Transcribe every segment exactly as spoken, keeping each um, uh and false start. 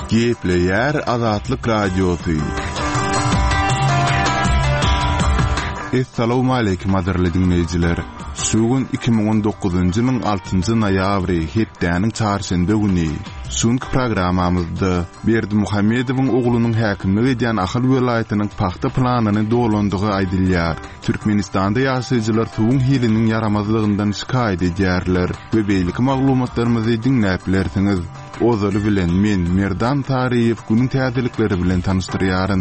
Gepleyer Azatlyk Radiosu. Assalamu alaykum adirli dinleyijiler. Sugun iki ming on dokuzuncu ýylyň altynjy noýabry hepdäniň çarşembe güni. Şunky programamyzda Berdi Muhammedowyň oglunyň häkimlik edýän Ahyl welaýatynyň paxta planyny dolandygy aýdylýar. Türkmenistanda ýaşaýjylar suwun hiliniň yaramazlygyndan şikaýet edýärler we beýlik maglumatlarymyzy dinläp bilersiňiz. Ozaly bilen men Merdan Tariýew günüň täzelikleri bilen tanışdyrýaryn.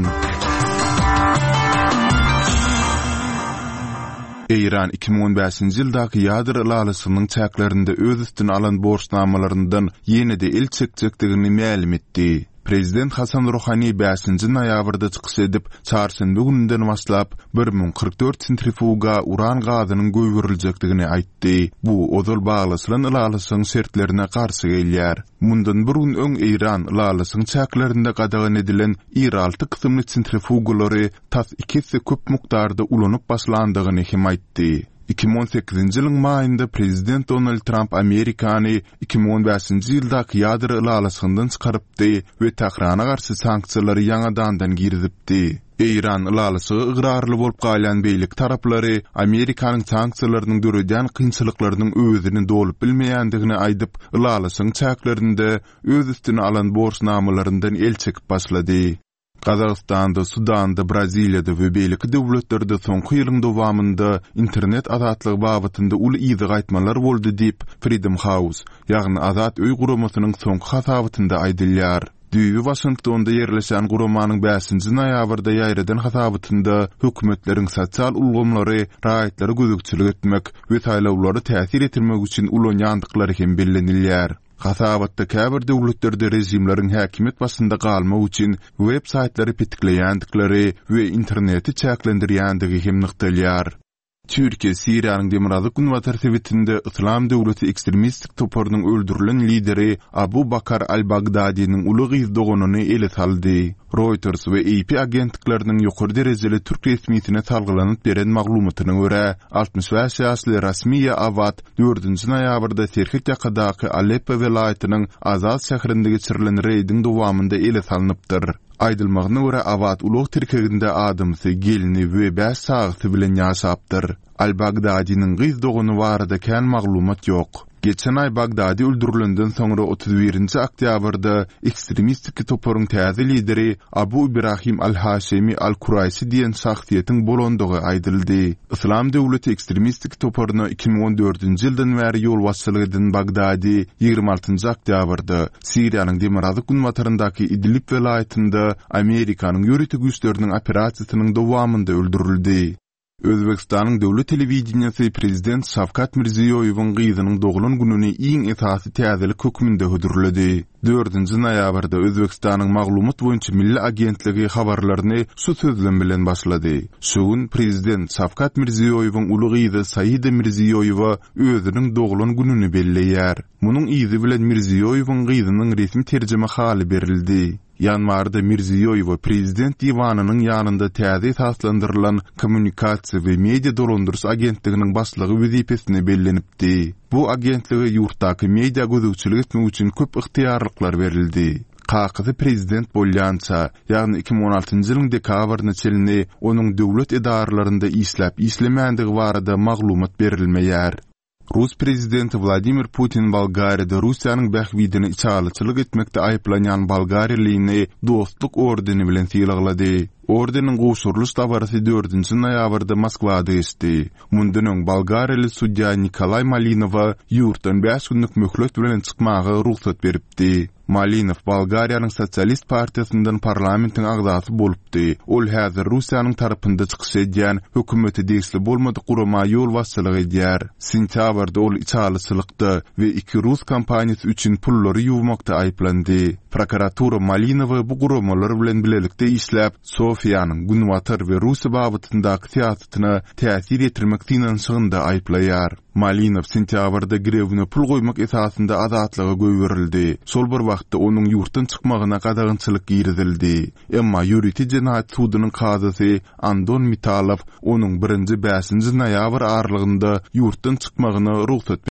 Eýran iki ming on beşinji ýyldaky ýadro lalasynyň çäklerinde öz üstüne alan borçnamalaryndan ýene-de el çekjekdigini ma'lum etdi. Prezident Hasan Rouhani beşinji noýabrda çykyş edip, çarşembe gününden başlap bir ming kırk dört sentrifuga uran gazynyň göwüriljekdigini aýtdy. Bu ozal baglasylan lalasynyň şertlerine garşy gelýär. Mundan bir gün öň Eýran lalasynyň çäklerinde gadagan edilen ýigirmi alty kysymly sentrifugulary tas iki köp mukdarda ulanyp başlandygyny hem aýtdy. iki ming on sekizinji ýylyň maýynda Prezident Donald Trump Amerikany iki ming on beşinji ýyldaky ýadro lalasyndan çykarypdy we Tahrana garşy sanksiýalary ýangadan girizipdi. Eýran lalasy ıgrarly bolup galan beýlik taraplary Amerikanyň sanksiýalarynyň döredýän kynçylyklarynyň özüni dolup bilmeýändigini aýdyp, lalasyň çäklerinde öz üstüne alan borçnamalaryndan el çekip başlady. Kazakstanda, Sudanda, Braziliýada we beýlik döwletlerde soňky ýylyň dowamında internet azatlygy babynda uly ýyzy gaýtmalar boldy diýip Freedom House, ýagny azat öý guramasynyň soňky hasabynda aýdylýar. Düýbi Washingtonda ýerleşen guramanyň beşinji noýabrda ýaýradan hasabynda hökümetleriň sosial ulgamlary, raýatlary gözükçilik etmek we taýlawlary täsir etirmek üçin ulanýandyklary hem bellenilýär. Hasabatda käbir döwletlerde rejimleriň häkimet başynda galmak üçin web saytlary pitikleýändikleri we interneti çäklendirýändigi hem nykdalýar. Türkiýe Siriýanyň Demirazak Günwa tertibinde Islam döwleti ekstremistik toparynyň öldürilen lideri Abu Bakar al-Baghdadi'nin uly gyzdogonyny ele saldy. Reuters we A P agentlikleriniň ýokary derejeli türk resmiýetine salgylanyp beren maglumatyna görä, altmış beş ýaşly Rasmiýa Awad dördünji noýabrda Serhit ýakadaky Aleppo welaýatynyň Azaz şäherinde geçirilen reýdiň dowamında ele salanypdyr. Aýdylmagyna görä Awad ulug Türkiýede adamsy gelini we beş saýaty bilen ýaşapdyr. Al-Baghdadi'nin gyzdogony barada kän maglumat ýok. Geçen ay Bagdadi öldürilenden sonra otuz birinji oktýabrda ekstremistik toparyň täze lideri Abu Ibrahim al-Hashimi al-Kuraysi diýen şahsiýetiň bolandygy aýdyldy. Islam döwleti ekstremistik toparyna iki ming on dördünji ýyldan bäri ýol başçylyk eden Bagdadi ýygrimi altynjy oktýabrda Siriýanyň Demirazak Günwataryndaky Idlib welaýatynda Amerikanyň ýöretik güýçleriniň operasiýasynyň dowamında öldürildi. Özbekistanyň döwlet telewizionyasy Prezident Şavkat Mirziýoýewiň gyzynyň doglan gününi iň esasy täzelik hökmünde hödürledi. dördünji noýabrda Özbekistanyň maglumat boýunça milli agentligi habarlaryny şu sözlen bilen başlady. Şuň Prezident Şavkat Mirziýoýewiň uly gyzy Saýid Mirziýoýewa özüniň doglan gününi belleýär. Munyň izi bilen Mirziýoýewiň gyzynyň resmi terjeme haly berildi. Yanwarda Mirziýoýew Prezident diýwanynyň ýanynda täze taslandyrylan kommunikasiýa we media dolandyrys agentliginiň başlygy wezipesine bellenipdi. Bu agentligi ýurtdaky media gözükçilik etmek üçin köp yktyýarlyklar berildi. Kakyzy prezident bolýança, ýagny iki ming on altynjy ýylyň dekabryna çelini onuň döwlet edarlarynda isläp islemänligi barada maglumat berilmeýär. Rus prezidenti Vladimir Putin Bolgariýada Russiýanyň bähwidini içalyçylyk etmekde aýplanýan Bolgariýalyny dostluk ordeni bilen sylaglady. Ordenin goşurluş tabarasy dördünji noýabrda Moskwada geçdi. Mundan öň Bolgariýaly sudýa Nikolay Malinowa ýurtdan beş günlük möhlet bilen çykmagy ruhsat beripdi. Malinow Bolgariýanyň Sosialist partiýasyndan parlamentiň agzasy bolupdy. Ol häzir Russiýanyň tarapynda çykyş edýän hökümeti deýsli bolmady gurama ýol başçylyk edýär. Sentýabrda ol içalyçylykda we iki Rus kompaniýasy üçin pullary ýuwmakda aýplandy. Prokuratura Malinowa bu guramalar bilen bilelikde işläp, Sofiýanyň Günwatar we Russiýa babyndaky siýasatyna täsir etirmek finansyňda aýplaýar. Malinow sentýabrda grewine pul goýmak esasynda azatlyga göwürildi. Sol bir wagtda onuň ýurtdan çykmagyna gadagynçylyk girizildi. Emma ýuridik jenaýat sudynyň kazasy Andon Mitalov onuň birinji beşinji noýabr aralygynda ýurtdan çykmagyna ruhsat